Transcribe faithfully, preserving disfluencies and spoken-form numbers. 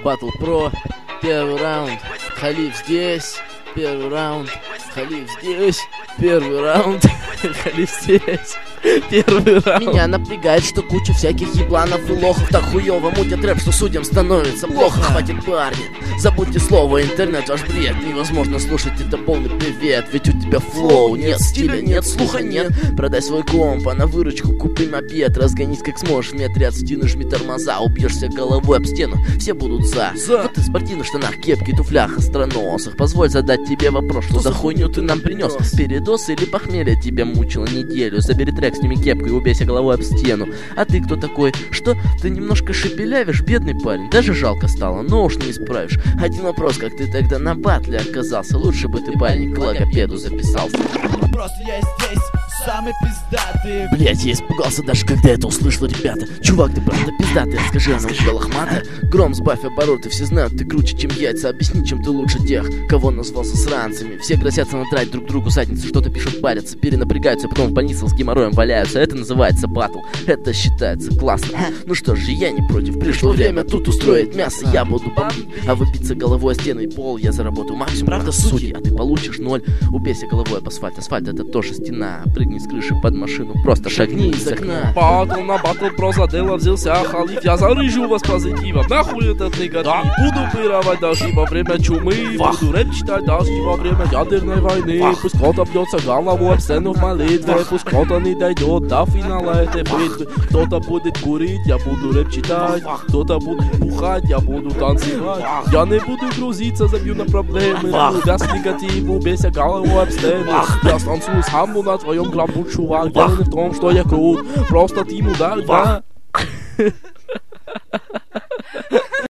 Battle Pro, первый раунд, Халиф здесь, первый раунд, Халиф здесь, первый раунд, Халиф здесь. Первый раунд. Меня напрягает, что куча всяких ебланов и лохов так хуёво мутят рэп, что судьям становится плохо. Хватит, парни, забудьте слово интернет, ваш бред. Невозможно слушать, это полный привет. Ведь у тебя флоу, нет стиля, нет слуха, нет. Продай свой комп, а на выручку купи мопед. Разгонись как сможешь, в метре от стены жми тормоза. Убьешься головой об стену, все будут за, за. Вот ты в спортивных штанах, кепке, туфлях, остроносах. Позволь задать тебе вопрос, что, что за хуйню ты нам принес? Передоз или похмелье тебя мучило неделю? Забери трек, сними кепку и убейся головой об стену. А ты кто такой? Что? Ты немножко шепелявишь, бедный парень. Даже жалко стало, но уж не исправишь. Один вопрос, как ты тогда на батле оказался? Лучше бы ты, парень, к логопеду записался. Просто я здесь, самый пиздатый. Блять, я испугался даже, когда это услышал, ребята. Чувак, ты правда пиздатый, скажи, она у тебя лохматая? Гром, сбавь обороты, все знают, ты круче, чем яйца. Объясни, чем ты лучше тех, кого назвал засранцами. Все грозятся надрать друг другу задницы, что-то пишут, парятся, перенапрягаются, потом в больнице с геморроем валяются. Это называется батл, это считается классно. Ну что ж, я не против, пришло время тут устроить мясо. Я буду бомбить, а вы биться головой о стену и пол. Я заработаю максимум, правда, судьи, а ты получишь ноль. Убейся головой об асфальт, асфальт это тоже стена. Прыгни с крыши под машину, просто шагни из окна. Батл на Battle Pro за дело взялся Халиф. Я зарыжу вас позитивом, нахуй этот негатив. Да. Буду пировать дожди во время чумы. Вах. Буду рэп читать дожди во время ядерной войны. Вах. Пусть кто-то бьется головой об стену в молитве. Пусть кто-то не дойдет до финала этой битвы. Кто-то будет курить, я буду рэп читать. Кто-то будет бухать, я буду танцевать. Я не буду грузиться, забью на проблемы. Газ негатив, убейся головой об стену. Я станцую сам на твоем гробу, чувак. Дело не в том, что я крут, просто ты мудак, да?